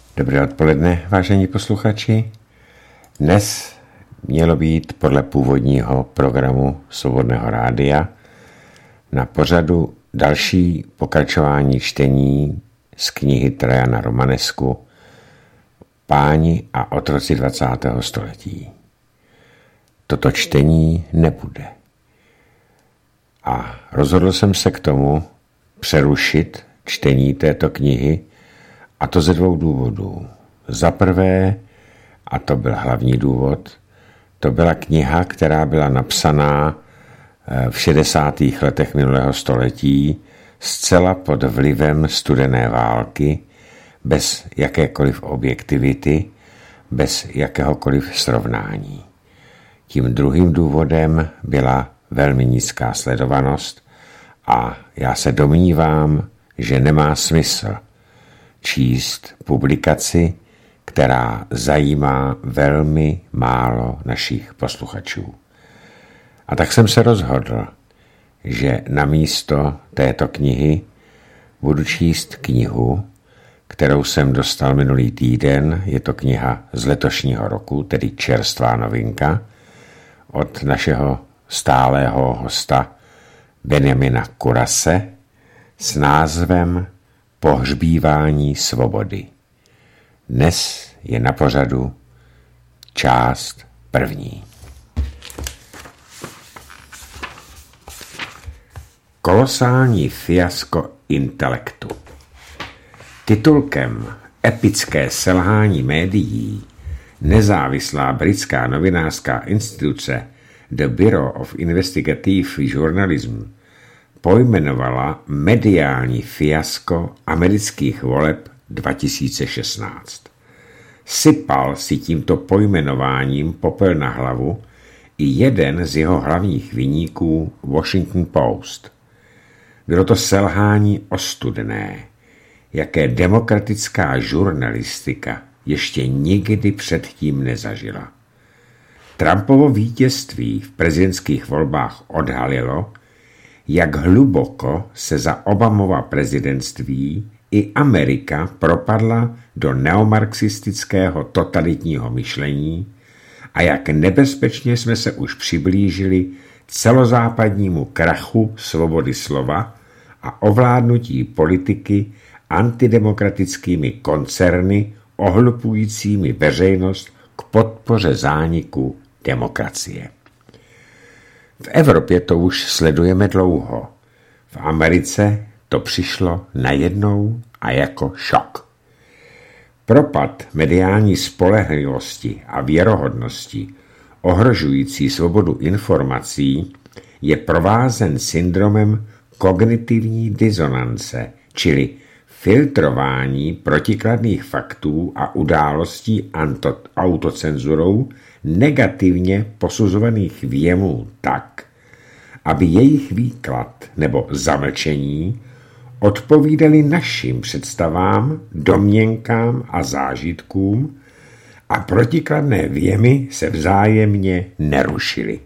Dobré odpoledne, vážení posluchači. Dnes mělo být podle původního programu Svobodného rádia na pořadu další pokračování čtení z knihy Trajana Romanescu Páni a otroci 20. století. Toto čtení nebude. A rozhodl jsem se k tomu přerušit čtení této knihy, a to ze dvou důvodů. Za prvé, a to byl hlavní důvod, to byla kniha, která byla napsaná v 60. letech minulého století zcela pod vlivem studené války, bez jakékoliv objektivity, bez jakéhokoliv srovnání. Tím druhým důvodem byla velmi nízká sledovanost a já se domnívám, že nemá smysl číst publikaci, která zajímá velmi málo našich posluchačů. A tak jsem se rozhodl, že namísto této knihy budu číst knihu, kterou jsem dostal minulý týden. Je to kniha z letošního roku, tedy čerstvá novinka, od našeho stálého hosta Benjamina Kurase s názvem Pohřbívání svobody. Dnes je na pořadu část první. Kolosální fiasko intelektu. Titulkem Epické selhání médií nezávislá britská novinářská instituce The Bureau of Investigative Journalism pojmenovala mediální fiasko amerických voleb 2016. Sypal si tímto pojmenováním popel na hlavu i jeden z jeho hlavních viníků Washington Post. Bylo to selhání ostudné, jaké demokratická žurnalistika ještě nikdy předtím nezažila. Trumpovo vítězství v prezidentských volbách odhalilo, jak hluboko se za Obamova prezidentství i Amerika propadla do neomarxistického totalitního myšlení a jak nebezpečně jsme se už přiblížili celozápadnímu krachu svobody slova a ovládnutí politiky antidemokratickými koncerny ohlupujícími veřejnost k podpoře zániku demokracie. V Evropě to už sledujeme dlouho. V Americe to přišlo najednou a jako šok. Propad mediální spolehlivosti a věrohodnosti, ohrožující svobodu informací, je provázen syndromem kognitivní disonance, čili filtrování protikladných faktů a událostí autocenzurou negativně posuzovaných věmů tak, aby jejich výklad nebo zamlčení odpovídaly našim představám, domněnkám a zážitkům a protikladné věmy se vzájemně nerušily.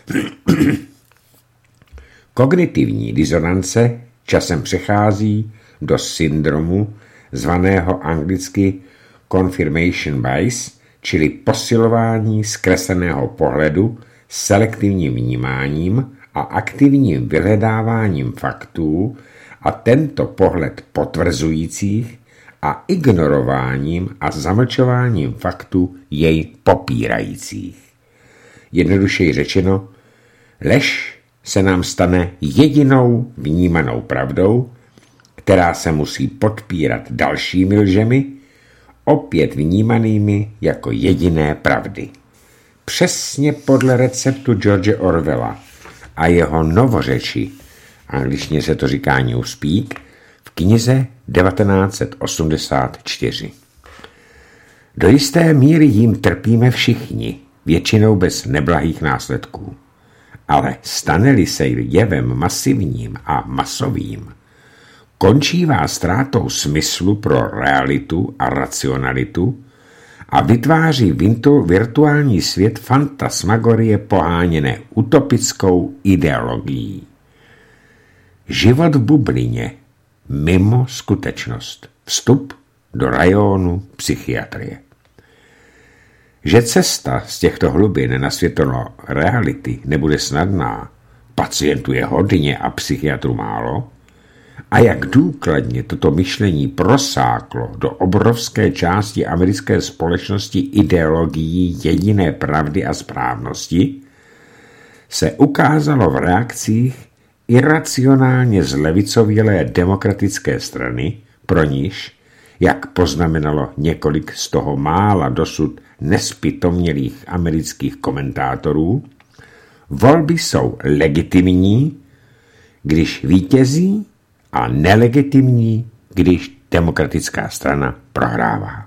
Kognitivní disonance časem přechází do syndromu zvaného anglicky confirmation bias, čili posilování zkresleného pohledu selektivním vnímáním a aktivním vyhledáváním faktů a tento pohled potvrzujících a ignorováním a zamlčováním faktů jej popírajících. Jednodušeji řečeno, lež se nám stane jedinou vnímanou pravdou, která se musí podpírat dalšími lžemi, opět vnímanými jako jediné pravdy. Přesně podle receptu George Orwella a jeho novořeči, angličtině se to říká Newspeak, v knize 1984. Do jisté míry jim trpíme všichni, většinou bez neblahých následků. Ale stane-li se jevem masivním a masovým, končívá ztrátou smyslu pro realitu a racionalitu a vytváří virtuální svět fantasmagorie poháněné utopickou ideologií. Život v bublině, mimo skutečnost, vstup do rajónu psychiatrie. Že cesta z těchto hlubin na světlo reality nebude snadná, pacientů je hodně a psychiatrů málo, a jak důkladně toto myšlení prosáklo do obrovské části americké společnosti ideologií jediné pravdy a správnosti, se ukázalo v reakcích iracionálně zlevicovělé demokratické strany, pro níž, jak poznamenalo několik z toho mála dosud nezpytomnělých amerických komentátorů, volby jsou legitimní, když vítězí, a nelegitimní, když demokratická strana prohrává.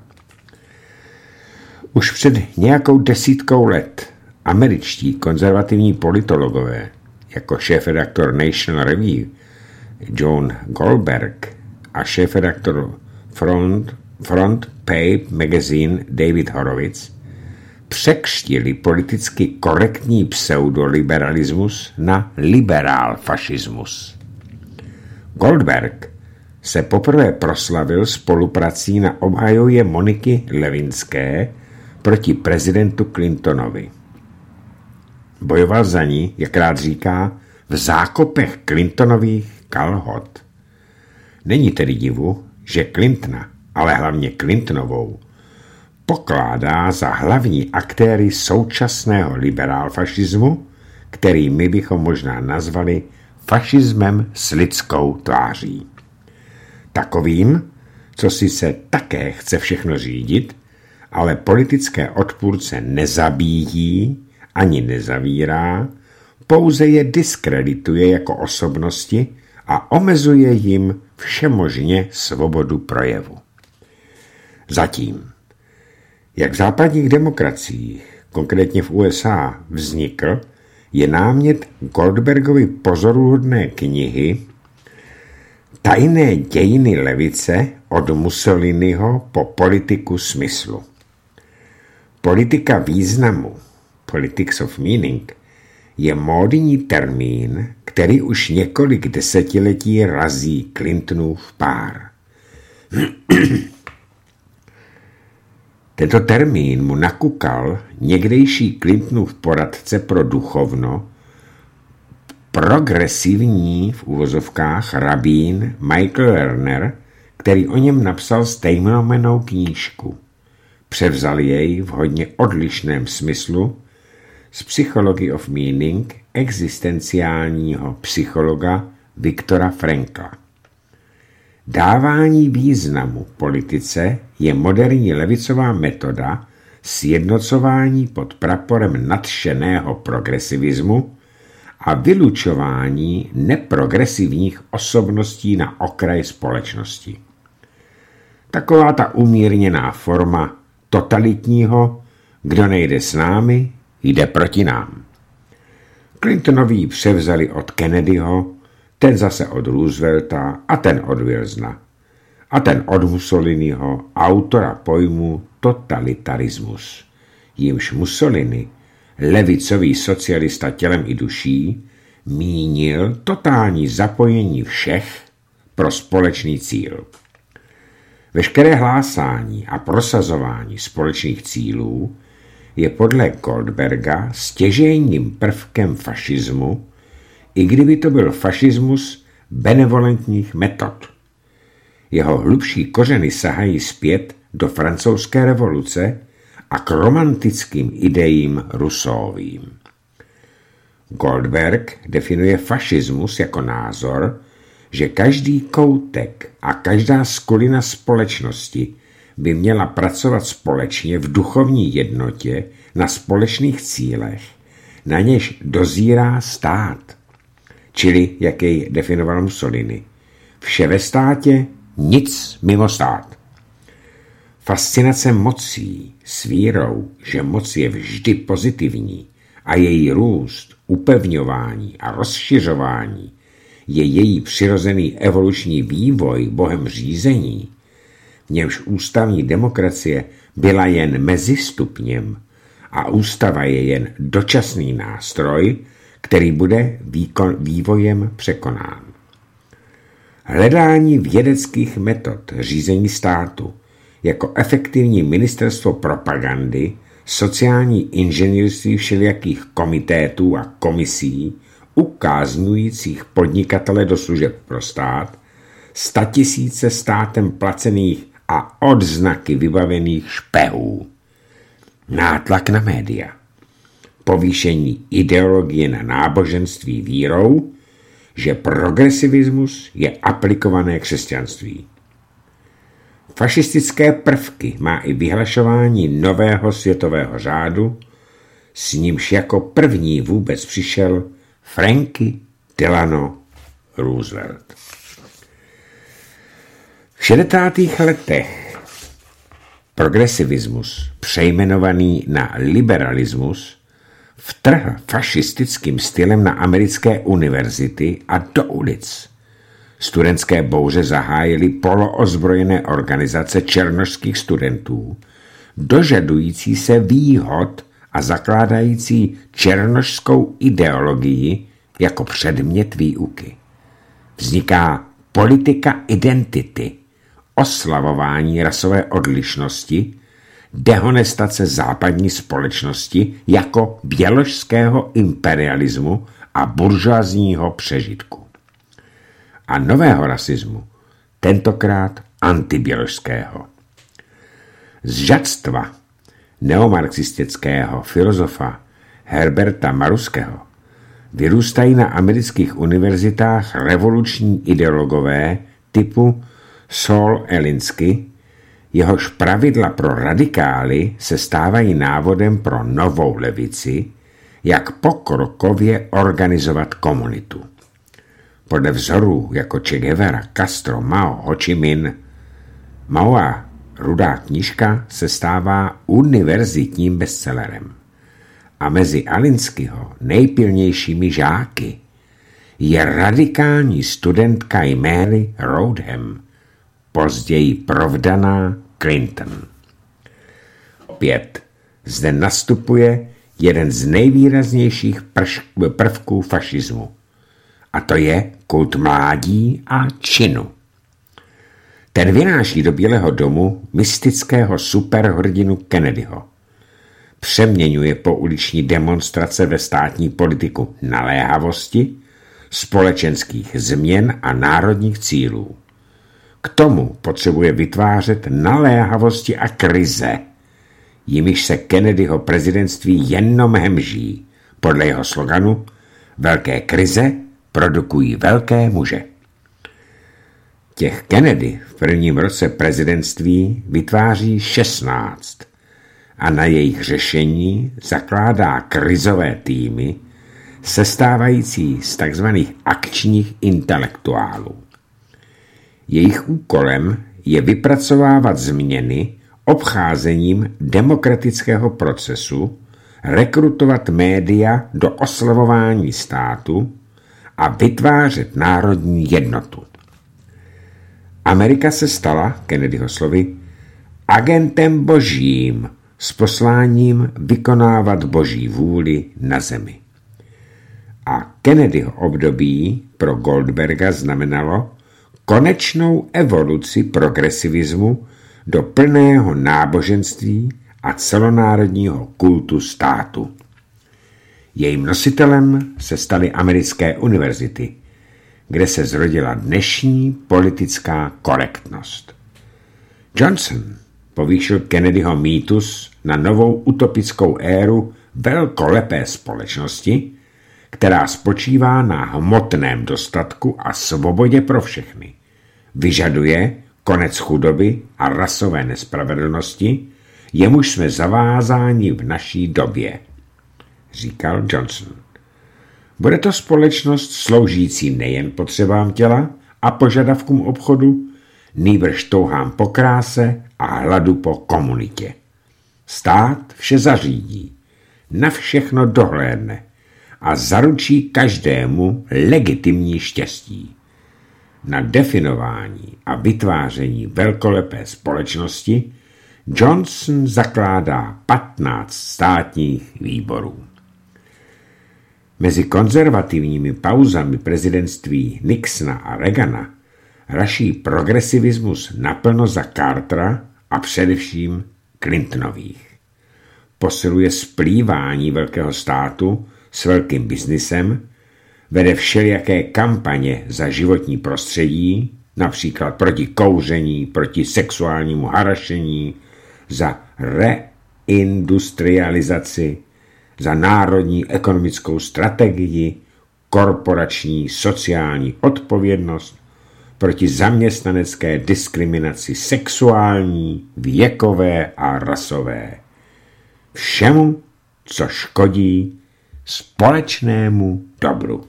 Už před nějakou desítkou let američtí konzervativní politologové, jako šéfredaktor National Review John Goldberg a šéfredaktor Front Page Magazine David Horowitz, překřtili politicky korektní pseudoliberalismus na liberál-fašismus. Goldberg se poprvé proslavil spoluprací na obhajově Moniky Levinské proti prezidentu Clintonovi. Bojoval za ní, jak rád říká, v zákopech Clintonových kalhot. Není tedy divu, že Clintona, ale hlavně Clintonovou, pokládá za hlavní aktéry současného liberálfašismu, který my bychom možná nazvali fašismem s lidskou tváří. Takovým, co sice také chce všechno řídit, ale politické odpůrce nezabíjí ani nezavírá, pouze je diskredituje jako osobnosti a omezuje jim všemožně svobodu projevu. Zatím, jak v západních demokraciích, konkrétně v USA, vznikl, je námět Goldbergovy pozoruhodné knihy Tajné dějiny levice od Mussoliniho po politiku smyslu. Politika významu, politics of meaning, je módní termín, který už několik desetiletí razí Clintonův pár. Tento termín mu nakukal někdejší Clintonův poradce pro duchovno, progresivní v uvozovkách rabín Michael Lerner, který o něm napsal stejnojmennou knížku. Převzal jej v hodně odlišném smyslu z Psychology of Meaning existenciálního psychologa Viktora Frankla. Dávání významu politice je moderní levicová metoda sjednocování pod praporem nadšeného progresivismu a vylučování neprogresivních osobností na okraj společnosti. Taková ta umírněná forma totalitního, kdo nejde s námi, jde proti nám. Clintonoví převzali od Kennedyho, ten zase od Roosevelta a ten od Wilsona. A ten od Mussoliniho, autora pojmu totalitarismus. Jímž Mussolini, levicový socialista tělem i duší, mínil totální zapojení všech pro společný cíl. Veškeré hlásání a prosazování společných cílů je podle Goldberga stěžejním prvkem fašismu, i kdyby to byl fašismus benevolentních metod. Jeho hlubší kořeny sahají zpět do francouzské revoluce a k romantickým idejím Rousseauovým. Goldberg definuje fašismus jako názor, že každý koutek a každá skulina společnosti by měla pracovat společně v duchovní jednotě na společných cílech, na něž dozírá stát. Čili, jak jej definoval Mussolini, vše ve státě, nic mimo stát. Fascinace mocí s vírou, že moc je vždy pozitivní a její růst, upevňování a rozšiřování je její přirozený evoluční vývoj Bohem řízení, v němž ústavní demokracie byla jen mezistupněm a ústava je jen dočasný nástroj, který bude vývojem překonán. Hledání vědeckých metod řízení státu jako efektivní ministerstvo propagandy, sociální inženýrství všelijakých komitétů a komisí, ukázňujících podnikatele do služeb pro stát, 100 000 státem placených a odznaky vybavených špehů, nátlak na média, povýšení ideologie na náboženství vírou, že progresivismus je aplikované křesťanství. Fašistické prvky má i vyhlašování nového světového řádu, s nímž jako první vůbec přišel Franklin Delano Roosevelt. V 60. letech progresivismus, přejmenovaný na liberalismus, vtrhl fašistickým stylem na americké univerzity a do ulic. Studentské bouře zahájily poloozbrojené organizace černošských studentů, dožadující se výhod a zakládající černošskou ideologii jako předmět výuky. Vzniká politika identity, oslavování rasové odlišnosti, dehonestace západní společnosti jako běložského imperialismu a buržoazního přežitku. A nového rasismu, tentokrát antiběložského. Z žadstva neomarxistického filozofa Herberta Maruského vyrůstají na amerických univerzitách revoluční ideologové typu Saul Alinsky, jehož pravidla pro radikály se stávají návodem pro novou levici, jak pokrokově organizovat komunitu. Podle vzorů jako Che Guevara, Castro, Mao, Ho Chi Minh, Maoa Rudá knížka se stává univerzitním bestsellerem. A mezi Alinskyho nejpilnějšími žáky je radikální studentka Mary Rodham, později provdaná Clinton. Opět zde nastupuje jeden z nejvýraznějších prvků fašismu, a to je kult mládí a činu. Ten vynáší do Bílého domu mystického superhrdinu Kennedyho. Přeměňuje pouliční demonstrace ve státní politiku naléhavosti, společenských změn a národních cílů. K tomu potřebuje vytvářet naléhavosti a krize, jimiž se Kennedyho prezidentství jenom hemží. Podle jeho sloganu velké krize produkují velké muže. Těch Kennedy v prvním roce prezidentství vytváří 16 a na jejich řešení zakládá krizové týmy, sestávající z tzv. Akčních intelektuálů. Jejich úkolem je vypracovávat změny obcházením demokratického procesu, rekrutovat média do oslavování státu a vytvářet národní jednotu. Amerika se stala, Kennedyho slovy, agentem božím s posláním vykonávat boží vůli na zemi. A Kennedyho období pro Goldberga znamenalo konečnou evoluci progresivismu do plného náboženství a celonárodního kultu státu. Jejím nositelem se staly americké univerzity, kde se zrodila dnešní politická korektnost. Johnson povýšil Kennedyho mýtus na novou utopickou éru velkolepé společnosti, která spočívá na hmotném dostatku a svobodě pro všechny. Vyžaduje konec chudoby a rasové nespravedlnosti, jemuž jsme zavázáni v naší době, říkal Johnson. Bude to společnost sloužící nejen potřebám těla a požadavkům obchodu, nýbrž touhám po kráse a hladu po komunitě. Stát vše zařídí, na všechno dohlédne a zaručí každému legitimní štěstí. Na definování a vytváření velkolepé společnosti Johnson zakládá 15 státních výborů. Mezi konzervativními pauzami prezidentství Nixona a Reagana raší progresivismus naplno za Cartera a především Clintonových. Posiluje splývání velkého státu s velkým biznisem, vede všelijaké kampaně za životní prostředí, například proti kouření, proti sexuálnímu harašení, za reindustrializaci, za národní ekonomickou strategii, korporační sociální odpovědnost, proti zaměstnanecké diskriminaci sexuální, věkové a rasové. Všemu, co škodí společnému dobru.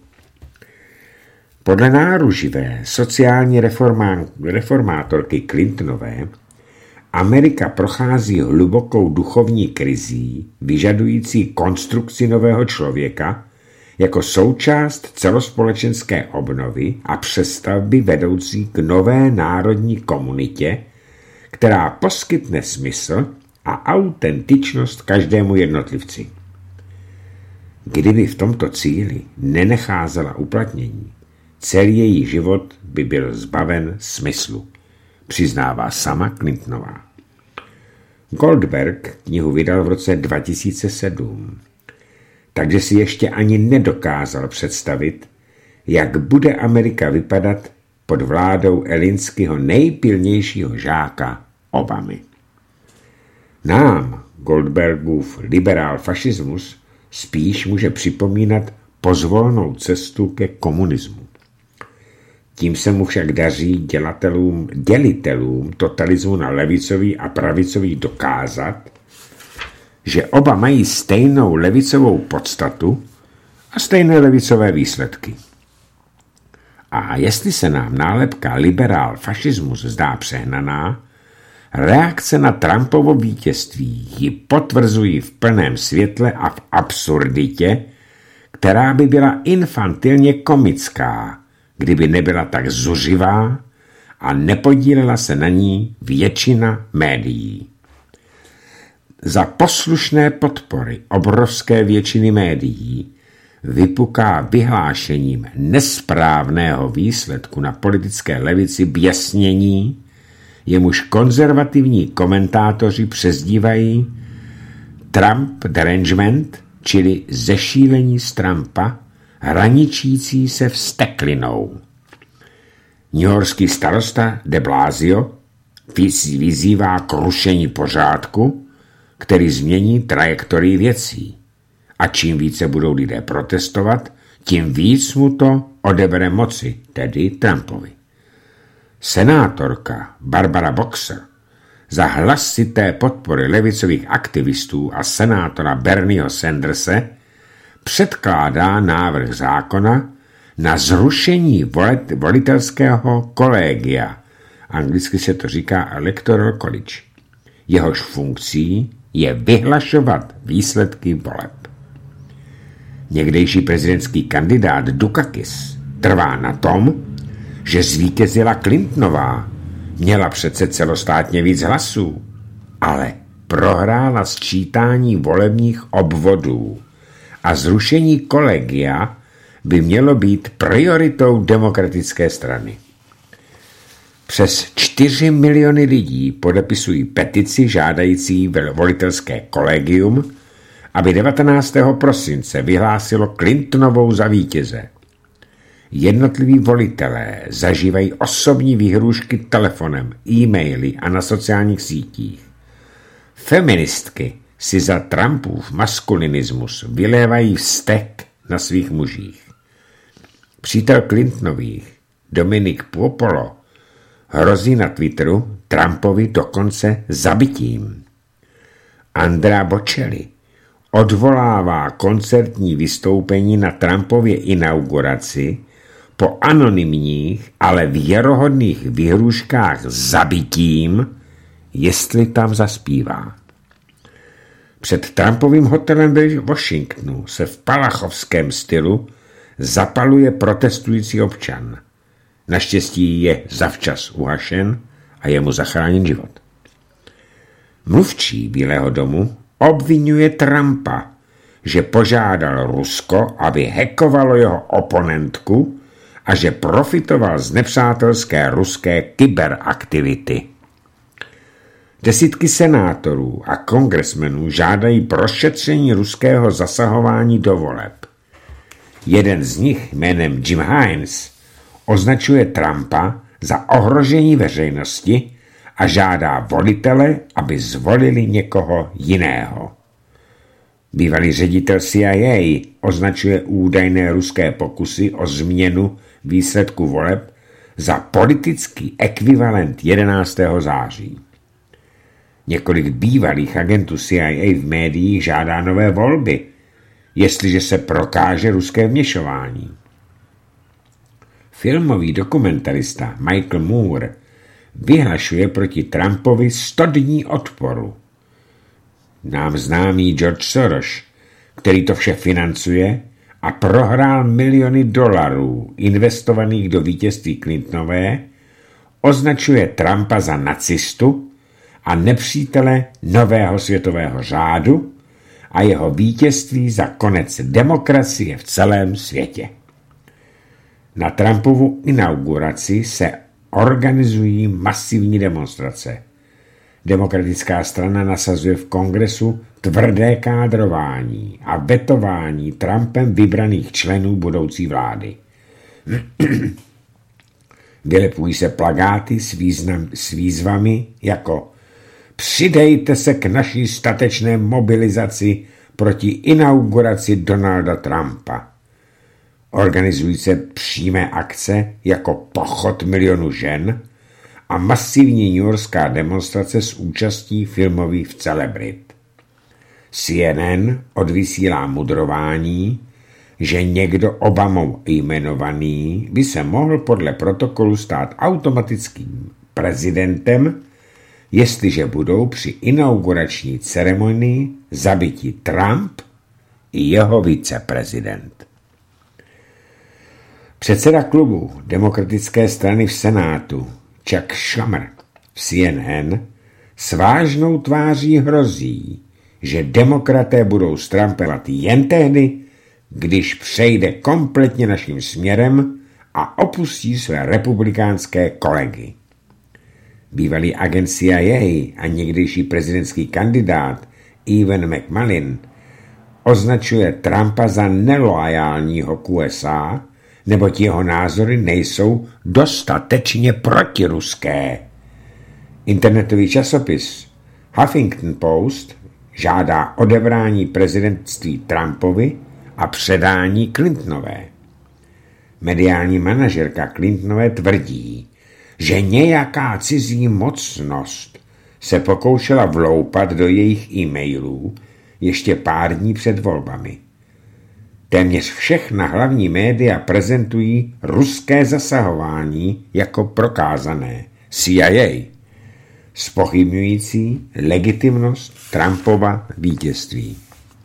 Podle náruživé sociální reformátorky Clintonové Amerika prochází hlubokou duchovní krizí, vyžadující konstrukci nového člověka jako součást celospolečenské obnovy a přestavby vedoucí k nové národní komunitě, která poskytne smysl a autentičnost každému jednotlivci. Kdyby v tomto cíli nenecházela uplatnění, celý její život by byl zbaven smyslu, přiznává sama Clintonová. Goldberg knihu vydal v roce 2007, takže si ještě ani nedokázal představit, jak bude Amerika vypadat pod vládou Elinskyho nejpilnějšího žáka Obamy. Nám, Goldbergův liberál fašismus, spíš může připomínat pozvolnou cestu ke komunismu. Tím se mu však daří dělitelům totalismu na levicový a pravicový dokázat, že oba mají stejnou levicovou podstatu a stejné levicové výsledky. A jestli se nám nálepka liberál fašismus zdá přehnaná, reakce na Trumpovo vítězství ji potvrzují v plném světle a v absurditě, která by byla infantilně komická, kdyby nebyla tak zuřivá a nepodílela se na ní většina médií. Za poslušné podpory obrovské většiny médií vypuká vyhlášením nesprávného výsledku na politické levici běsnění, jemuž konzervativní komentátoři přezdívají Trump derangement, čili zešílení z Trumpa, hraničící se vzteklinou. Newyorský starosta de Blasio vyzývá k rušení pořádku, který změní trajektorii věcí. A čím více budou lidé protestovat, tím víc mu to odebere moci, tedy Trumpovi. Senátorka Barbara Boxer za hlasité podpory levicových aktivistů a senátora Bernieho Sanderse předkládá návrh zákona na zrušení volitelského kolegia. Anglicky se to říká Electoral College. Jehož funkcí je vyhlašovat výsledky voleb. Někdejší prezidentský kandidát Dukakis trvá na tom, že zvítězila Clintonová, měla přece celostátně víc hlasů, ale prohrála sčítání volebních obvodů a zrušení kolegia by mělo být prioritou demokratické strany. Přes 4 miliony lidí podepisují petici žádající volitelské kolegium, aby 19. prosince vyhlásilo Clintonovou za vítěze. Jednotliví volitelé zažívají osobní výhrůžky telefonem, e-maily a na sociálních sítích. Feministky si za Trumpův maskulinismus vylévají vztek na svých mužích. Přítel Clintonových, Dominik Popolo, hrozí na Twitteru Trumpovi dokonce zabitím. Andrea Bocelli odvolává koncertní vystoupení na Trumpově inauguraci po anonymních, ale věrohodných výhrůžkách zabitím, jestli tam zaspívá. Před Trumpovým hotelem ve Washingtonu se v palachovském stylu zapaluje protestující občan. Naštěstí je zavčas uhašen a je mu zachráněn život. Mluvčí Bílého domu obvinuje Trumpa, že požádal Rusko, aby hackovalo jeho oponentku a že profitoval z nepřátelské ruské kyberaktivity. Desítky senátorů a kongresmenů žádají prošetření ruského zasahování do voleb. Jeden z nich jménem Jim Hines označuje Trumpa za ohrožení veřejnosti a žádá volitele, aby zvolili někoho jiného. Bývalý ředitel CIA označuje údajné ruské pokusy o změnu výsledku voleb za politický ekvivalent 11. září. Několik bývalých agentů CIA v médiích žádá nové volby, jestliže se prokáže ruské vměšování. Filmový dokumentarista Michael Moore vyhlašuje proti Trumpovi 100 dní odporu. Nám známý George Soros, který to vše financuje a prohrál miliony dolarů investovaných do vítězství Clintonové, označuje Trumpa za nacistu a nepřítele nového světového řádu a jeho vítězství za konec demokracie v celém světě. Na Trumpovu inauguraci se organizují masivní demonstrace. Demokratická strana nasazuje v kongresu tvrdé kádrování a vetování Trumpem vybraných členů budoucí vlády. Vylepují se plakáty s výzvami jako přidejte se k naší statečné mobilizaci proti inauguraci Donalda Trumpa. Organizují se přímé akce jako pochod milionů žen a masivní newyorská demonstrace s účastí filmových celebrit. CNN odvysílá mudrování, že někdo Obamou jmenovaný by se mohl podle protokolu stát automatickým prezidentem, jestliže budou při inaugurační ceremonii zabiti Trump i jeho viceprezident. Předseda klubu demokratické strany v Senátu Chuck Schumer v CNN s vážnou tváří hrozí, že demokraté budou s Trumpem jen tehdy, když přejde kompletně naším směrem a opustí své republikánské kolegy. Bývalý agent CIA a někdejší prezidentský kandidát Evan McMullin označuje Trumpa za neloajálního k USA, neboť jeho názory nejsou dostatečně protiruské. Internetový časopis Huffington Post žádá odebrání prezidentství Trumpovi a předání Clintonové. Mediální manažerka Clintonové tvrdí, že nějaká cizí mocnost se pokoušela vloupat do jejich e-mailů ještě pár dní před volbami. Téměř všechna hlavní média prezentují ruské zasahování jako prokázané CIA, zpochybňující legitimnost Trumpova vítězství.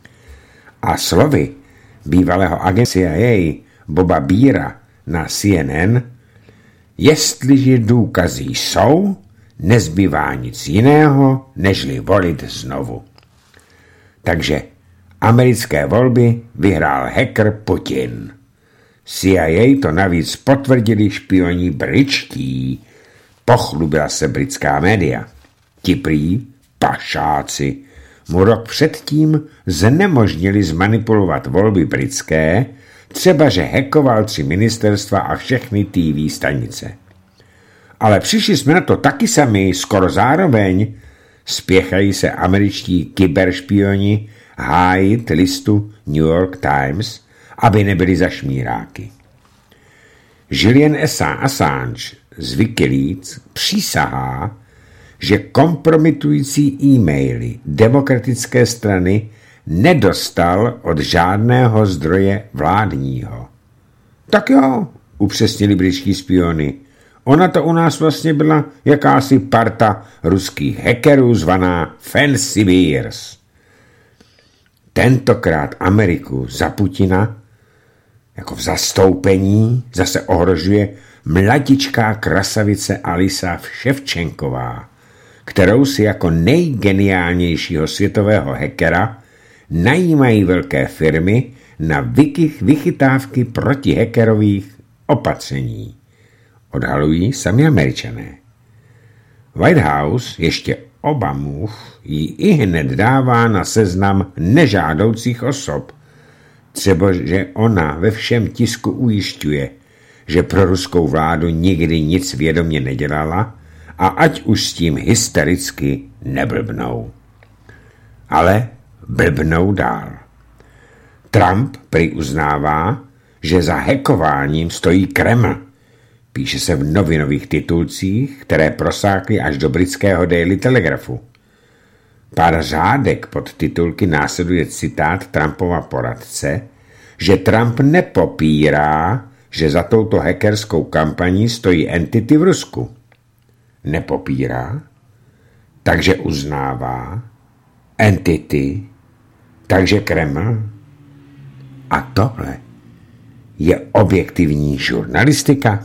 A slovy bývalého agenta CIA Boba Beera na CNN, jestliže důkazy jsou, nezbývá nic jiného, nežli volit znovu. Takže americké volby vyhrál hacker Putin. CIA to navíc potvrdili špioni britští. Pochlubila se britská média. Ti prý pašáci mu rok předtím znemožnili zmanipulovat volby britské, třeba že hackoval 3 ministerstva a všechny TV stanice. Ale přišli jsme na to taky sami, skoro zároveň. Spěchají se američtí kyberšpioni hájit listu New York Times, aby nebyli za šmíráky. Julian Assange z Wikileaks přísahá, že kompromitující e-maily demokratické strany nedostal od žádného zdroje vládního. Tak jo, upřesnili britští spiony. Ona to u nás vlastně byla jakási parta ruských hackerů zvaná Fancy Bears. Tentokrát Ameriku za Putina jako v zastoupení zase ohrožuje mladičká krasavice Alisa Ševčenková, kterou si jako nejgeniálnějšího světového hackera najímají velké firmy na vychytávky protihackerových opatření. Odhalují sami Američané. White House ještě Obamův ji ihned dává na seznam nežádoucích osob. Třeba, že ona ve všem tisku ujišťuje, že pro ruskou vládu nikdy nic vědomě nedělala a ať už s tím hystericky neblbnou. Ale blbnou dál. Trump prý uznává, že za hackováním stojí Kreml. Píše se v novinových titulcích, které prosákly až do britského Daily Telegraphu. Pár řádek pod titulky následuje citát Trumpova poradce, že Trump nepopírá, že za touto hackerskou kampaní stojí entity v Rusku. Nepopírá, takže uznává, entity, takže Kreml. A tohle je objektivní žurnalistika.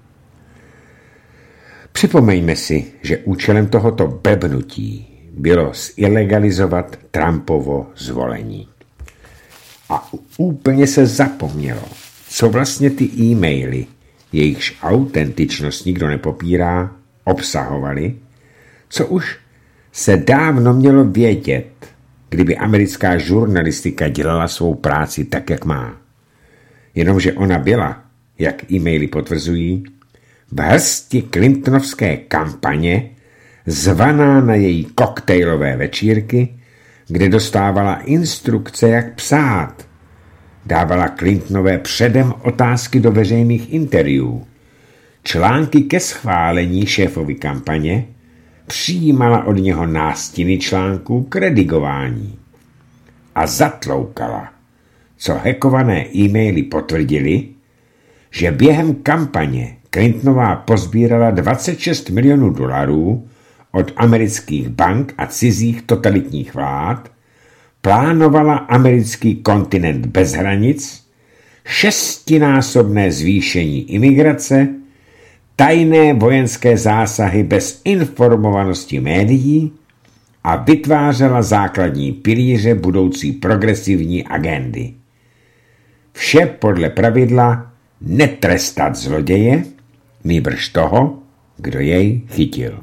Připomeňme si, že účelem tohoto blbnutí bylo zilegalizovat Trumpovo zvolení. A úplně se zapomnělo, co vlastně ty e-maily, jejichž autentičnost nikdo nepopírá, obsahovaly, co už se dávno mělo vědět, kdyby americká žurnalistika dělala svou práci tak, jak má. Jenomže ona byla, jak e-maily potvrzují, v hrsti clintonovské kampaně, zvaná na její koktejlové večírky, kde dostávala instrukce, jak psát. Dávala Clintonové předem otázky do veřejných interviewů, články ke schválení šéfovi kampaně, přijímala od něho nástiny článků k redigování. A zatloukala, co hackované e-maily potvrdili, že během kampaně Clintonová pozbírala 26 milionů dolarů od amerických bank a cizích totalitních vlád, plánovala americký kontinent bez hranic, 6násobné zvýšení imigrace, tajné vojenské zásahy bez informovanosti médií a vytvářela základní pilíře budoucí progresivní agendy. Vše podle pravidla netrestat zloděje, nýbrž toho, kdo jej chytil.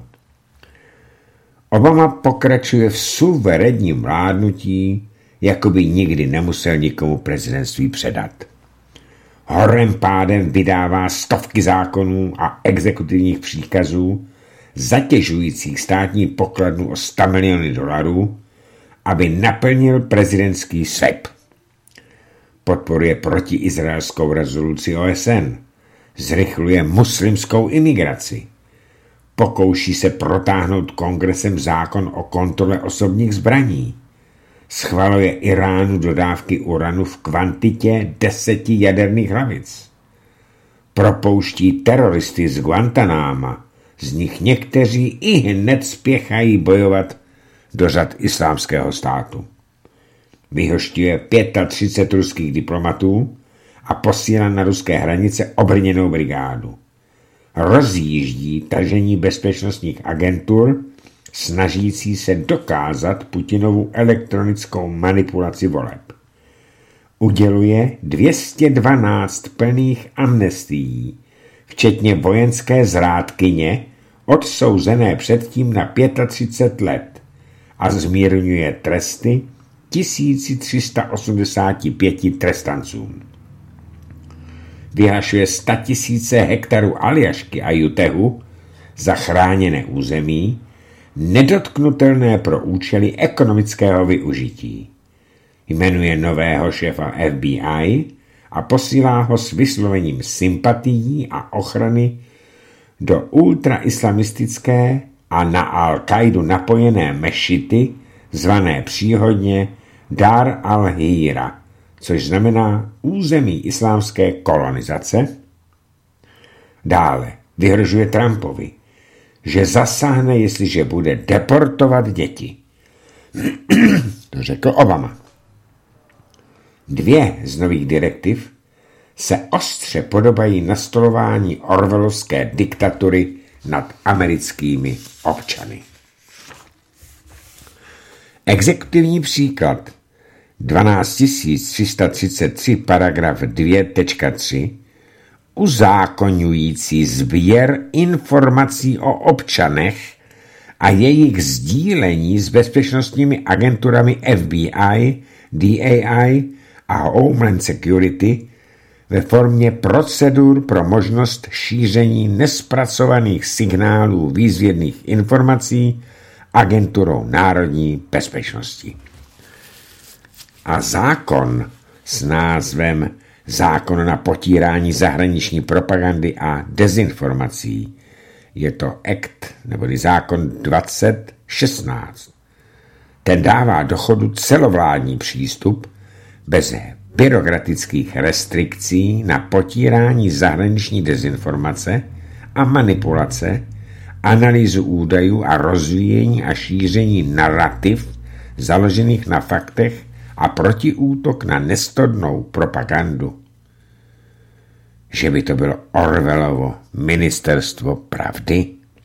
Obama pokračuje v suverénním vládnutí, jako by nikdy nemusel nikomu prezidentství předat. Horem pádem vydává stovky zákonů a exekutivních příkazů, zatěžujících státní pokladnu o 100 miliony dolarů, aby naplnil prezidentský slib. Podporuje protiizraelskou rezoluci OSN, zrychluje muslimskou imigraci, pokouší se protáhnout kongresem zákon o kontrole osobních zbraní, schvaluje Iránu dodávky uranu v kvantitě 10 jaderných hlavic, propouští teroristy z Guantanáma, z nich někteří i hned spěchají bojovat do řad islámského státu. Vyhošťuje 35 ruských diplomatů a posílá na ruské hranice obrněnou brigádu. Rozjíždí tažení bezpečnostních agentur, snažící se dokázat Putinovu elektronickou manipulaci voleb. Uděluje 212 plných amnestií, včetně vojenské zrádkyně, odsouzené předtím na 35 let a zmírňuje tresty 1385 trestancům. Vyhašuje 100 000 hektarů Aljašky a Utahu za chráněné území, nedotknutelné pro účely ekonomického využití. Jmenuje nového šéfa FBI a posílá ho s vyslovením sympatií a ochrany do ultraislamistické a na Al-Kaidu napojené mešity, zvané příhodně Dar al-Híra, což znamená území islámské kolonizace. Dále vyhrožuje Trumpovi, že zasáhne, jestliže bude deportovat děti. To řekl Obama. 2 z nových direktiv se ostře podobají nastolování orwellovské diktatury nad americkými občany. Exekutivní příklad 12333 paragraf 2.3 uzákoňující sběr informací o občanech a jejich sdílení s bezpečnostními agenturami FBI, DAI a Homeland Security ve formě procedur pro možnost šíření nespracovaných signálů výzvědných informací agenturou národní bezpečnosti. A zákon s názvem Zákon na potírání zahraniční propagandy a dezinformací, je to Act, neboli zákon 2016. Ten dává do chodu celovládní přístup bez byrokratických restrikcí na potírání zahraniční dezinformace a manipulace, analýzu údajů a rozvíjení a šíření narrativ založených na faktech a protiútok na nestodnou propagandu. Že by to bylo Orwellovo ministerstvo pravdy?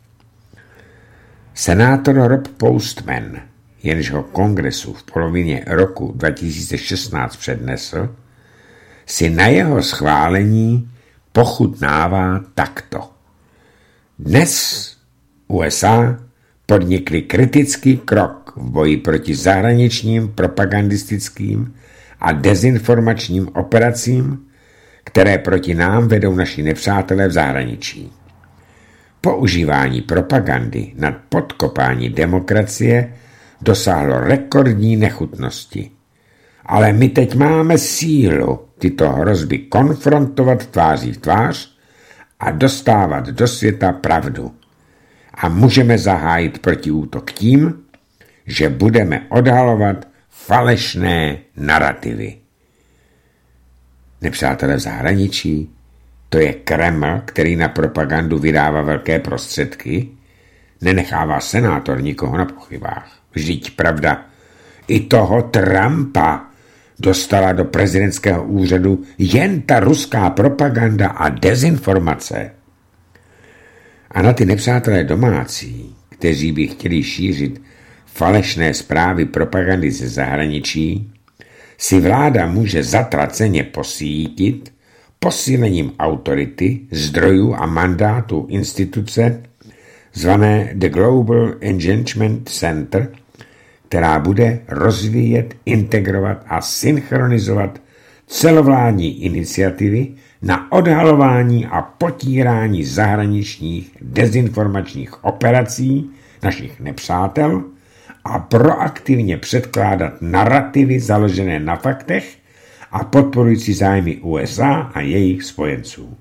Senátor Rob Postman, jenž ho kongresu v polovině roku 2016 přednesl, si na jeho schválení pochutnává takto. Dnes USA podnikli kritický krok v boji proti zahraničním propagandistickým a dezinformačním operacím, které proti nám vedou naši nepřátelé v zahraničí. Používání propagandy nad podkopání demokracie dosáhlo rekordní nechutnosti. Ale my teď máme sílu tyto hrozby konfrontovat tváří v tvář a dostávat do světa pravdu. A můžeme zahájit protiútok tím, že budeme odhalovat falešné narrativy. Nepřátelé v zahraničí, to je Kreml, který na propagandu vydává velké prostředky, nenechává senátor nikoho na pochybách. Vždyť pravda, i toho Trumpa dostala do prezidentského úřadu jen ta ruská propaganda a dezinformace. A na ty nepřátelé domácí, kteří by chtěli šířit falešné zprávy propagandy ze zahraničí, si vláda může zatraceně posítit posílením autority, zdrojů a mandátu instituce zvané The Global Engagement Center, která bude rozvíjet, integrovat a synchronizovat celovládní iniciativy na odhalování a potírání zahraničních dezinformačních operací našich nepřátel a proaktivně předkládat narrativy založené na faktech a podporující zájmy USA a jejich spojenců.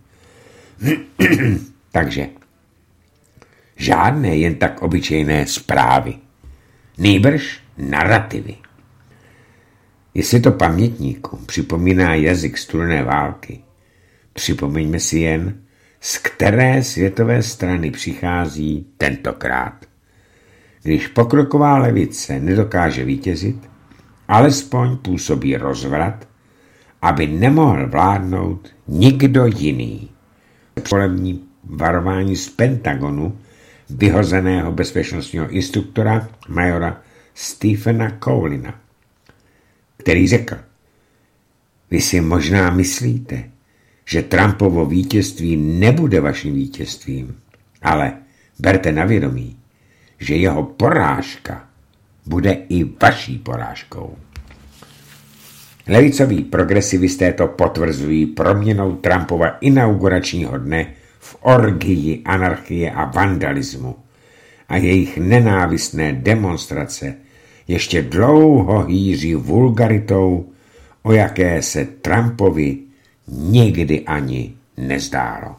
Takže žádné jen tak obyčejné zprávy, nýbrž narrativy. Jestli to pamětníkům připomíná jazyk studené války, připomeňme si jen, z které světové strany přichází tentokrát. Když pokroková levice nedokáže vítězit, alespoň působí rozvrat, aby nemohl vládnout nikdo jiný. Volební varování z Pentagonu vyhozeného bezpečnostního instruktora majora Stephena Coulina, který řekl: vy si možná myslíte, že Trumpovo vítězství nebude vaším vítězstvím, ale berte na vědomí, že jeho porážka bude i vaší porážkou. Levicoví progresivisté to potvrzují proměnou Trumpova inauguračního dne v orgii anarchie a vandalismu a jejich nenávistné demonstrace ještě dlouho hýří vulgaritou, o jaké se Trumpovi nikdy ani nezdálo.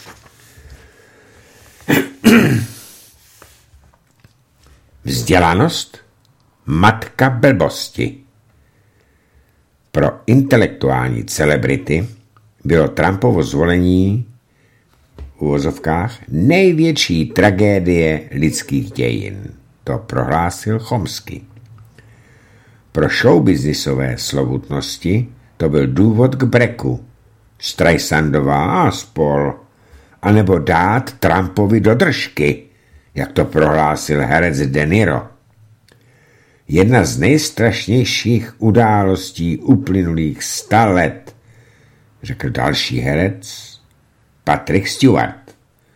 Vzdělanost matka blbosti. Pro intelektuální celebrity bylo Trumpovo zvolení v uvozovkách největší tragédie lidských dějin. To prohlásil Chomsky. Pro showbiznisové slovutnosti to byl důvod k breku. Streisandová a spol. Anebo dát Trumpovi do držky, jak to prohlásil herec De Niro. Jedna z nejstrašnějších událostí uplynulých 100 let, řekl další herec, Patrick Stewart.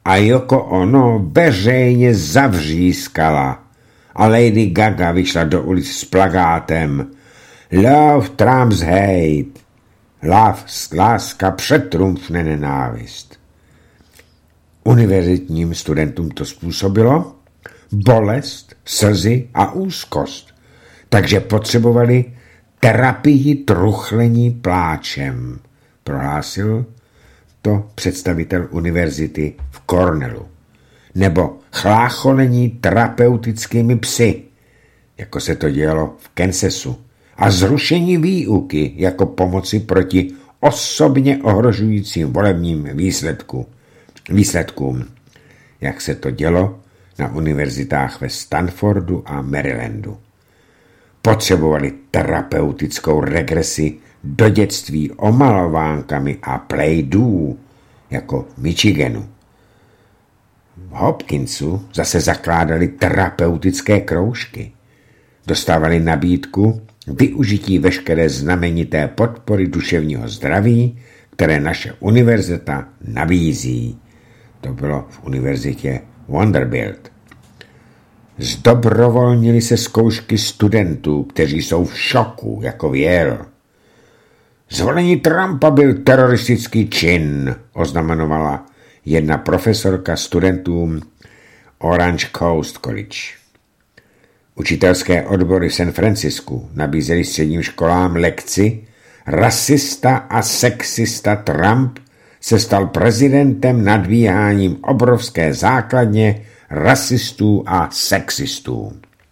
a Yoko Ono veřejně zavřískala a Lady Gaga vyšla do ulic s plakátem Love trumps hate. Láska přetrumfne nenávist. Univerzitním studentům to způsobilo bolest, slzy a úzkost, takže potřebovali terapii truchlení pláčem, prohlásil to představitel univerzity v Cornellu, nebo chlácholení terapeutickými psy, jako se to dělo v Kansasu, a zrušení výuky jako pomoci proti osobně ohrožujícím volebním výsledkům, jak se to dělo na univerzitách ve Stanfordu a Marylandu. Potřebovali terapeutickou regresi do dětství omalovánkami a play-doh, jako v Michiganu. V Hopkinsu zase zakládali terapeutické kroužky. Dostávali nabídku využití veškeré znamenité podpory duševního zdraví, které naše univerzita nabízí. To bylo v univerzitě Vanderbilt. Zdobrovolnili se zkoušky studentů, kteří jsou v šoku, jako v Yale. Zvolení Trumpa byl teroristický čin, oznamenovala jedna profesorka studentům Orange Coast College. Učitelské odbory v San Francisku nabízely středním školám lekci Rasista a sexista Trump se stal prezidentem nadvíháním obrovské základně rasistů a sexistů.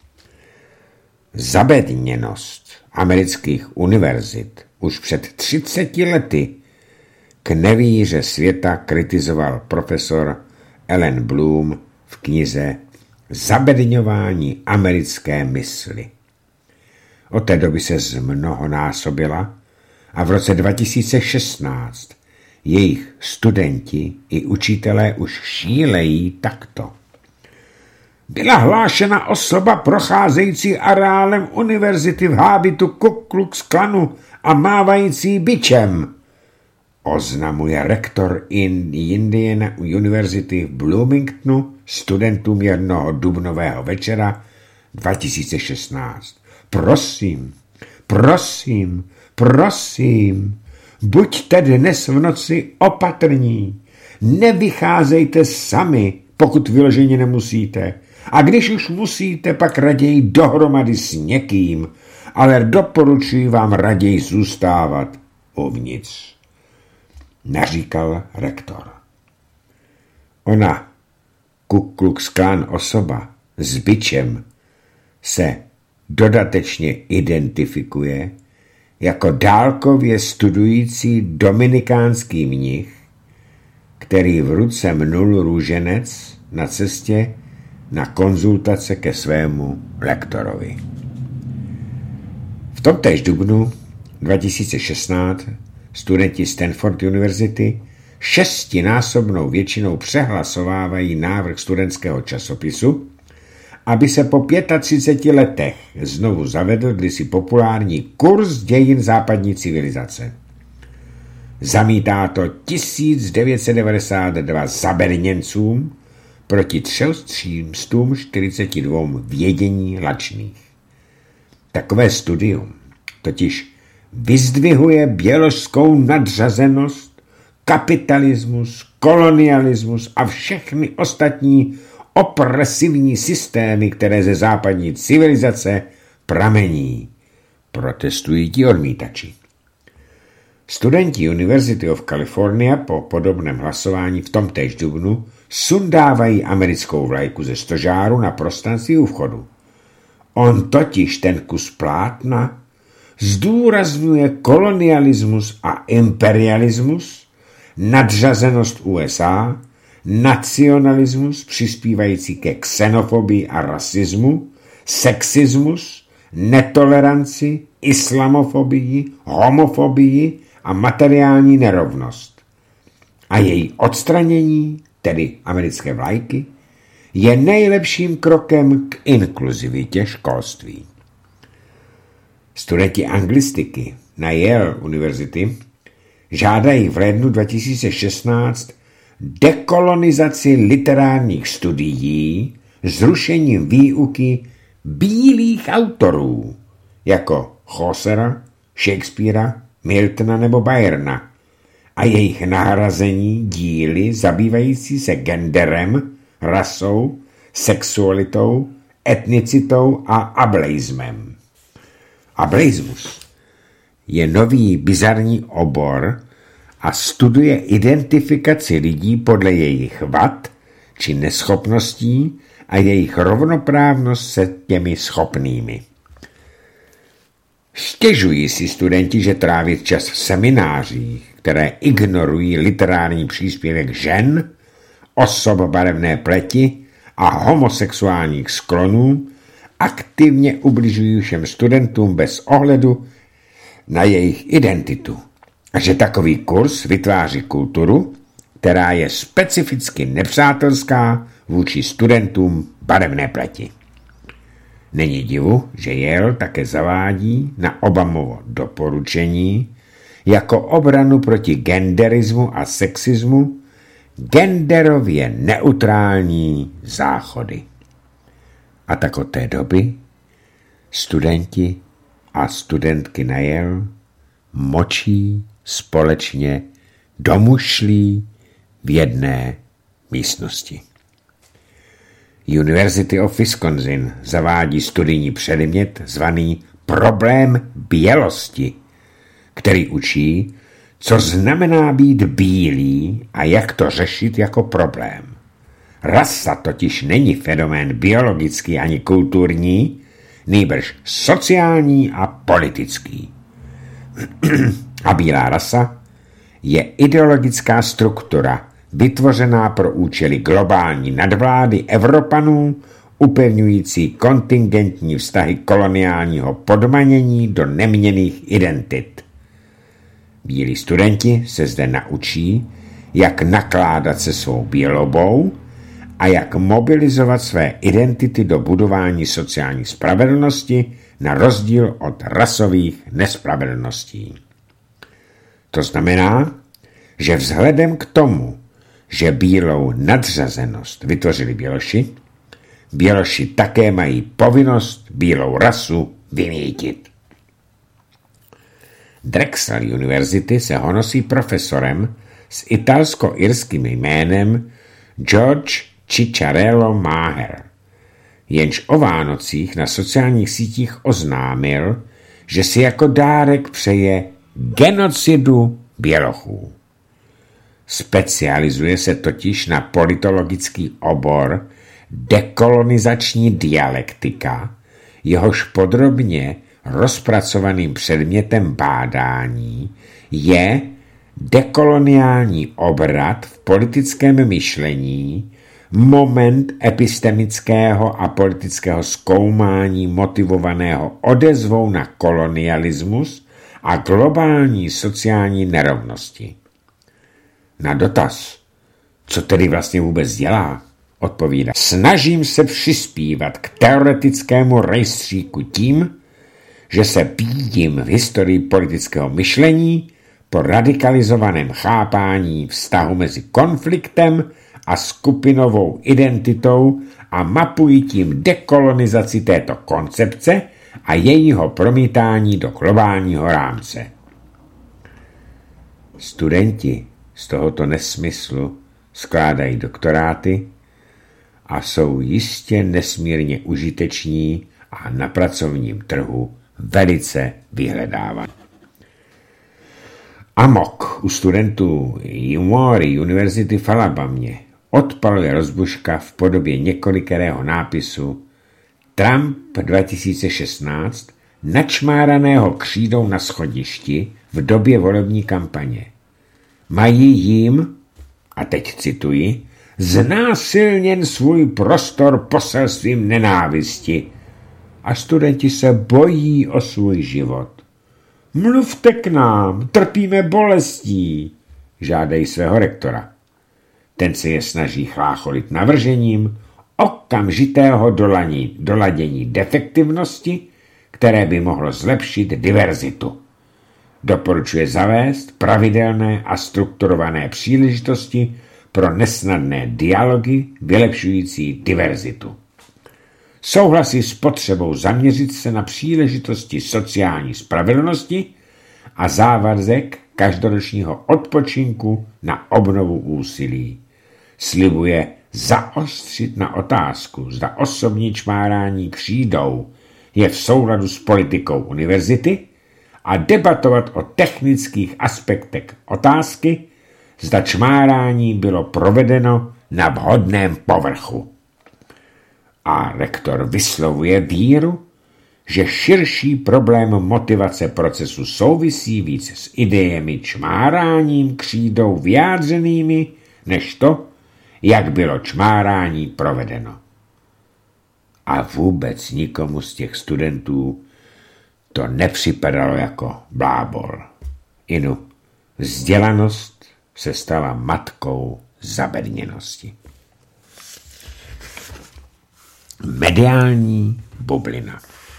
Zabedněnost amerických univerzit už před 30 lety k nevíře světa kritizoval profesor Ellen Bloom v knize Zabedňování americké mysli. Od té doby se zmnohonásobila a v roce 2016 jejich studenti i učitelé už šílejí takto. Byla hlášena osoba procházející areálem univerzity v hábitu Ku Klux Klanu a mávající bičem, oznamuje rektor Indiana University v Bloomingtonu studentům jednoho dubnového večera 2016. Prosím, buďte dnes v noci opatrní. Nevycházejte sami, pokud vyloženě nemusíte. A když už musíte, pak raději dohromady s někým, ale doporučuji vám raději zůstávat uvnitř, naříkal rektor. Ona, Ku Klux Klan osoba s bičem, se dodatečně identifikuje jako dálkově studující dominikánský mnich, který v ruce mnul růženec na cestě na konzultace ke svému lektorovi. V tomtéž dubnu 2016 studenti Stanford University 6násobnou většinou přehlasovávají návrh studentského časopisu, aby se po 35 letech znovu zavedl kdysi populární kurz dějin západní civilizace. Zamítá to 1992 zaberněncům proti 342 vědění lačných. Takové studium totiž vyzdvihuje běložskou nadřazenost, kapitalismus, kolonialismus a všechny ostatní opresivní systémy, které ze západní civilizace pramení. Protestují ti odmítači. Studenti University of California po podobném hlasování v tomtéž dubnu sundávají americkou vlajku ze stožáru na prostranství u vchodu. On totiž ten kus plátna zdůrazňuje kolonialismus a imperialismus, nadřazenost USA, nacionalismus přispívající ke xenofobii a rasismu, sexismus, netoleranci, islamofobii, homofobii a materiální nerovnost. A její odstranění, tedy americké vlajky, je nejlepším krokem k inkluzivitě školství. Studenti anglistiky na Yale University žádají v lednu 2016 dekolonizaci literárních studií zrušením výuky bílých autorů, jako Chaucera, Shakespearea, Miltona nebo Byrona, a jejich nahrazení díly zabývající se genderem, rasou, sexualitou, etnicitou a ableismem. Ableismus je nový bizarní obor a studuje identifikaci lidí podle jejich vad či neschopností a jejich rovnoprávnost se těmi schopnými. Stěžují si studenti, že trávit čas v seminářích, které ignorují literární příspěvek žen, osob barevné pleti a homosexuálních sklonů, aktivně ubližují všem studentům bez ohledu na jejich identitu. A že takový kurz vytváří kulturu, která je specificky nepřátelská vůči studentům barevné pleti. Není divu, že Yale také zavádí na Obamovo doporučení jako obranu proti genderismu a sexismu genderově neutrální záchody. A tak od té doby studenti a studentky na Yale močí společně do mušlí v jedné místnosti. University of Wisconsin zavádí studijní předmět zvaný Problém bělosti, který učí, co znamená být bílý a jak to řešit jako problém. Rasa totiž není fenomén biologický ani kulturní, nýbrž sociální a politický. A bílá rasa je ideologická struktura, vytvořená pro účely globální nadvlády Evropanů, upevňující kontingentní vztahy koloniálního podmanění do neměnných identit. Bílí studenti se zde naučí, jak nakládat se svou bílobou a jak mobilizovat své identity do budování sociální spravedlnosti na rozdíl od rasových nespravedlností. To znamená, že vzhledem k tomu, že bílou nadřazenost vytvořili běloši, běloši také mají povinnost bílou rasu vymýtit. Drexel University se honosí profesorem s italsko-irským jménem George Cicciarello Maher, jenž o Vánocích na sociálních sítích oznámil, že si jako dárek přeje genocidu bělochů. Specializuje se totiž na politologický obor dekolonizační dialektika, jehož podrobně rozpracovaným předmětem bádání je dekoloniální obrat v politickém myšlení, moment epistemického a politického zkoumání motivovaného odezvou na kolonialismus a globální sociální nerovnosti. Na dotaz, co tedy vlastně vůbec dělá, odpovídá: snažím se přispívat k teoretickému rejstříku tím, že se pídím v historii politického myšlení po radikalizovaném chápání vztahu mezi konfliktem a skupinovou identitou a mapuji tím dekolonizaci této koncepce a jejího promítání do globálního rámce. Studenti z tohoto nesmyslu skládají doktoráty a jsou jistě nesmírně užiteční a na pracovním trhu velice vyhledávaní. Amok u studentů Emory University v Alabamě odpaluje rozbuška v podobě několikerého nápisu Trump 2016 načmáraného křídou na schodišti v době volební kampaně. Mají jim, a teď cituji, znásilněn svůj prostor poselstvím nenávisti a studenti se bojí o svůj život. Mluvte k nám, trpíme bolestí, žádají svého rektora. Ten se je snaží chlácholit navržením okamžitého doladění defektivnosti, které by mohlo zlepšit diverzitu. Doporučuje zavést pravidelné a strukturované příležitosti pro nesnadné dialogy vylepšující diverzitu. Souhlasí s potřebou zaměřit se na příležitosti sociální spravedlnosti a závazek každoročního odpočinku na obnovu úsilí. Slibuje zaostřit na otázku, zda osobní čmárání křídou je v souladu s politikou univerzity a debatovat o technických aspektech otázky, zda čmárání bylo provedeno na vhodném povrchu. A rektor vyslovuje víru, že širší problém motivace procesu souvisí víc s idejemi čmáráním křídou vyjádřenými, než to, jak bylo čmárání provedeno. A vůbec nikomu z těch studentů to nepřipadalo jako blábol. Inu, vzdělanost se stala matkou zabedněnosti. Mediální bublina.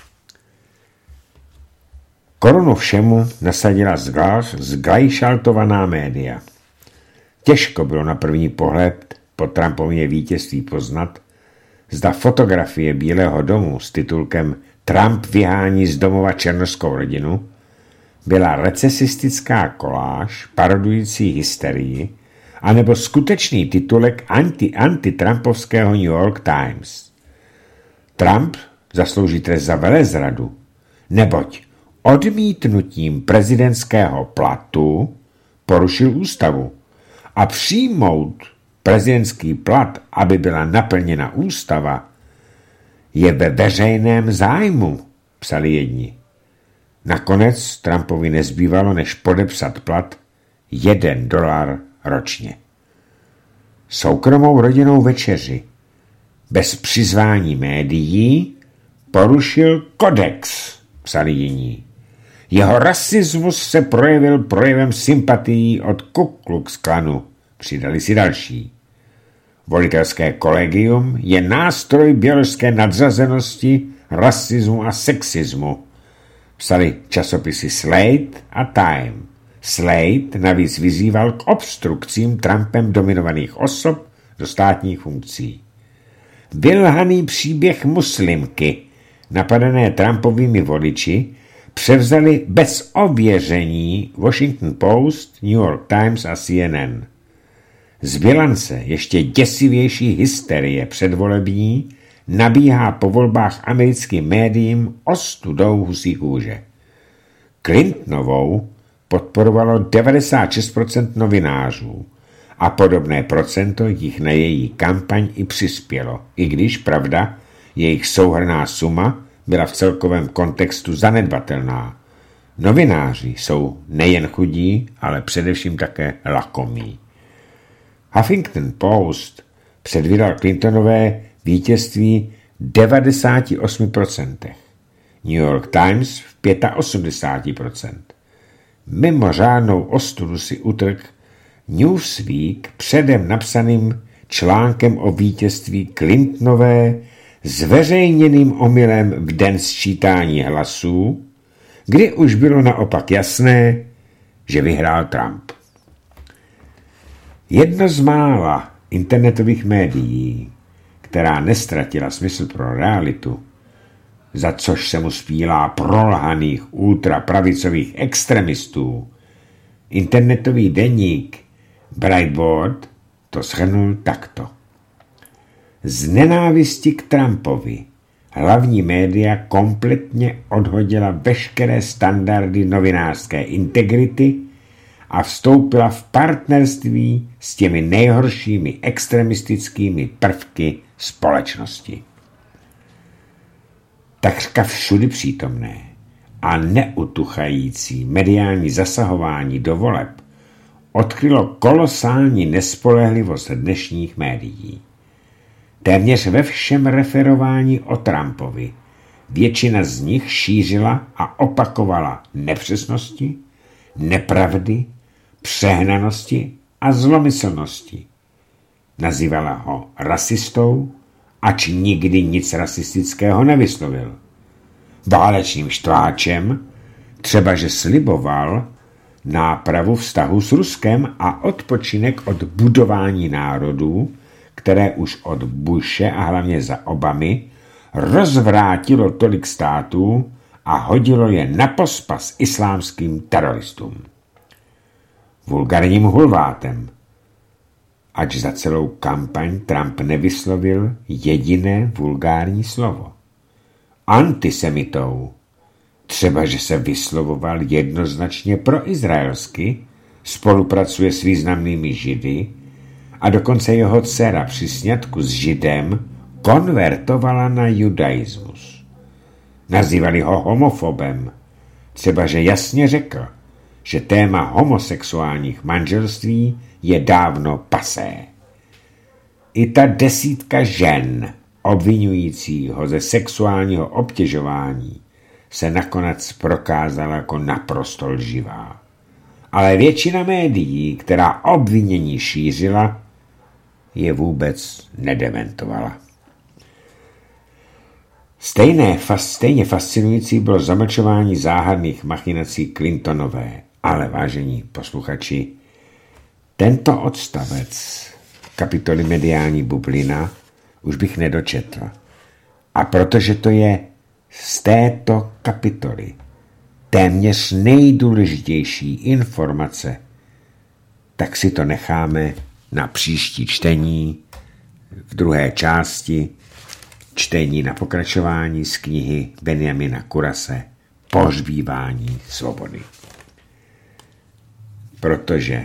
Korunu všemu nasadila zglajšaltovaná média. Těžko bylo na první pohled po Trumpově vítězství poznat, zda fotografie Bílého domu s titulkem Trump vyhání z domova černošskou rodinu byla recesistická koláž parodující hysterii anebo skutečný titulek antitrampovského New York Times. Trump zaslouží trest za velezradu, neboť odmítnutím prezidentského platu porušil ústavu a přijmout prezidentský plat, aby byla naplněna ústava, je ve veřejném zájmu, psali jedni. Nakonec Trumpovi nezbývalo, než podepsat plat $1 ročně. Soukromou rodinnou večeři bez přizvání médií porušil kodex, psali jiní. Jeho rasismus se projevil projevem sympatií od Ku Klux Klanu, přidali si další. Volitelské kolegium je nástroj běložské nadřazenosti, rasismu a sexismu, psali časopisy Slate a Time. Slate navíc vyzýval k obstrukcím Trumpem dominovaných osob do státních funkcí. Vylhaný příběh muslimky, napadené Trumpovými voliči, převzali bez ověření Washington Post, New York Times a CNN. Z bilance ještě děsivější hysterie předvolební nabíhá po volbách americkým médiím ostudou husí kůže. Clintonovou podporovalo 96% novinářů a podobné procento jich na její kampaň i přispělo, i když, pravda, jejich souhrnná suma byla v celkovém kontextu zanedbatelná. Novináři jsou nejen chudí, ale především také lakomí. Huffington Post předvídal Clintonové vítězství 98%, New York Times v 85%. Mimořádnou ostudu si utrhl Newsweek předem napsaným článkem o vítězství Clintonové zveřejněným omylem v den sčítání hlasů, kdy už bylo naopak jasné, že vyhrál Trump. Jedno z mála internetových médií, která nestratila smysl pro realitu, za což se mu spílá prolhaných ultrapravicových extremistů, internetový deník Breitbart to shrnul takto. Z nenávisti k Trumpovi hlavní média kompletně odhodila veškeré standardy novinářské integrity a vstoupila v partnerství s těmi nejhoršími extremistickými prvky společnosti. Takřka všudy přítomné a neutuchající mediální zasahování do voleb odkrylo kolosální nespolehlivost dnešních médií. Téměř ve všem referování o Trumpovi většina z nich šířila a opakovala nepřesnosti, nepravdy, přehnanosti a zlomyslnosti. Nazývala ho rasistou, ač nikdy nic rasistického nevyslovil. Válečným štváčem, třeba že sliboval nápravu vztahu s Ruskem a odpočinek od budování národů, které už od Bushe a hlavně za Obamy rozvrátilo tolik států a hodilo je na pospas islámským teroristům. Vulgarním hulvátem, ač za celou kampaň Trump nevyslovil jediné vulgární slovo. Antisemitou, třeba že se vyslovoval jednoznačně proizraelsky, spolupracuje s významnými Židy a dokonce jeho dcera při sňatku s Židem konvertovala na judaismus. Nazývali ho homofobem, třeba že jasně řekl, že téma homosexuálních manželství je dávno pasé. I ta desítka žen obvinující ho ze sexuálního obtěžování se nakonec prokázala jako naprosto lživá. Ale většina médií, která obvinění šířila, je vůbec nedementovala. Stejně fascinující bylo zamlčování záhadných machinací Clintonové. Ale vážení posluchači, tento odstavec kapitoly Mediální bublina už bych nedočetl. A protože to je z této kapitoly téměř nejdůležitější informace, tak si to necháme na příští čtení v druhé části čtení na pokračování z knihy Benjamina Kurase Pohřbívání svobody. Protože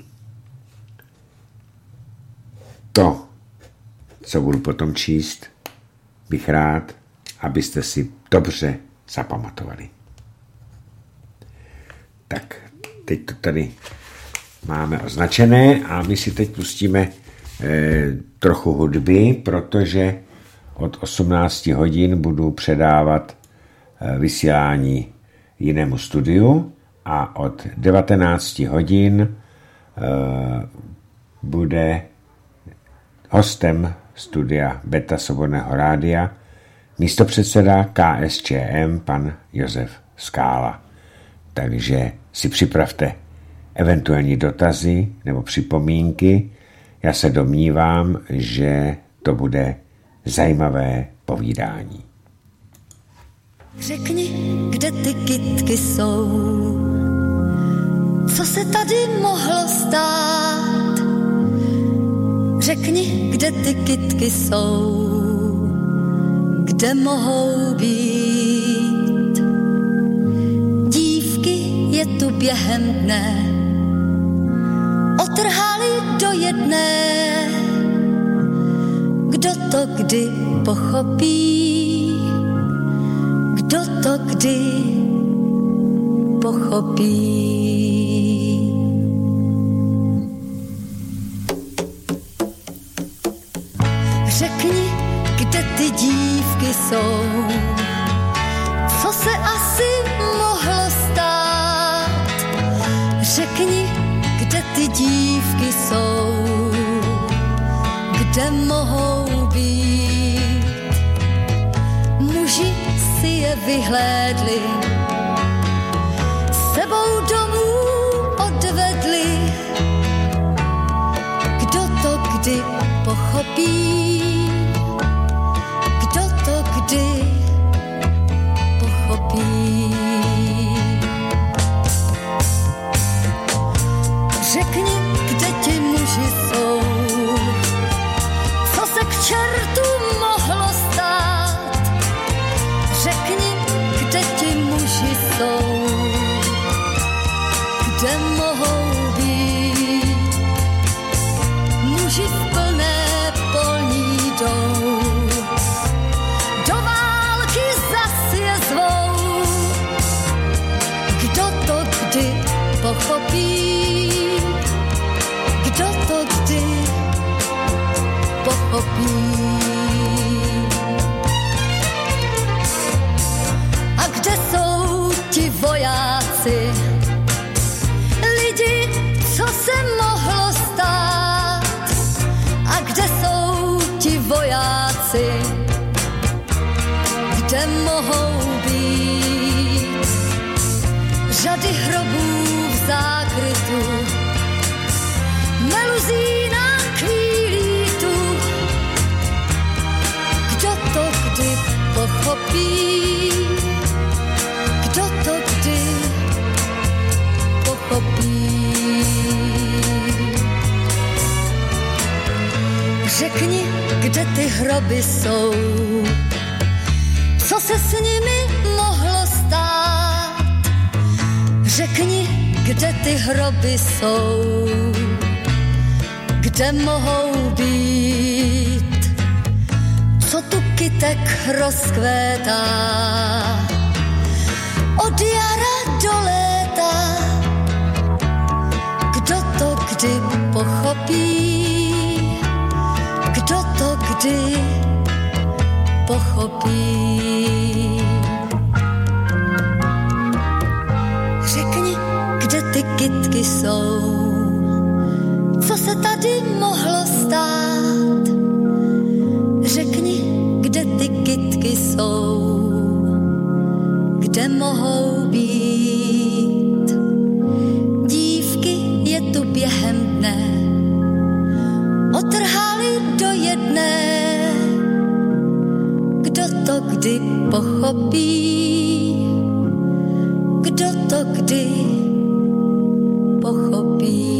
to, co budu potom číst, bych rád, abyste si dobře zapamatovali. Tak, teď to tady máme označené a my si teď pustíme trochu hudby, protože od 18 hodin budu předávat vysílání jinému studiu a od 19 hodin bude hostem studia Beta Svobodného rádia místopředseda KSČM pan Josef Skála. Takže si připravte eventuální dotazy nebo připomínky. Já se domnívám, že to bude zajímavé povídání. Řekni, kde ty kytky jsou, co se tady mohlo stát. Řekni, kde ty kytky jsou, kde mohou být. Dívky je tu během dne, otrhali do jedné. Kdo to kdy pochopí, kdo to kdy pochopí. Řekni, kde ty dívky jsou, co se asi mohlo stát. Řekni, kde ty dívky jsou, kde mohou být. Muži si je vyhlédli, sebou domů odvedli. Kdo to kdy pochopí, kdo to kdy pochopí. Řekni, kde ti muži jsou, co se k čertu mohlo stát. Řekni, kde ti muži jsou, kde mohou být. Muži v plné polní jdou, do války zas je zvou. Kdo to kdy pochopí, kdo to kdy pochopí. A kde jsou ti vojáci, lidi, co se mohlo stát. A kde jsou ti vojáci, kde mohou být. Řady hrobů vzát hroby jsou. Co se s nimi mohlo stát? Řekni, kde ty hroby jsou, kde mohou být, co tu kytek rozkvétá, od jara do léta, kdo to kdy pochopí, kdo to kdy pochopí. Řekni, kde ty kytky jsou, co se tady mohlo stát. Řekni, kde ty kytky jsou, kde mohou být. Dívky je tu během dne, otrhali do jedné, kdo to kdy pochopí, kdo to kdy pochopí.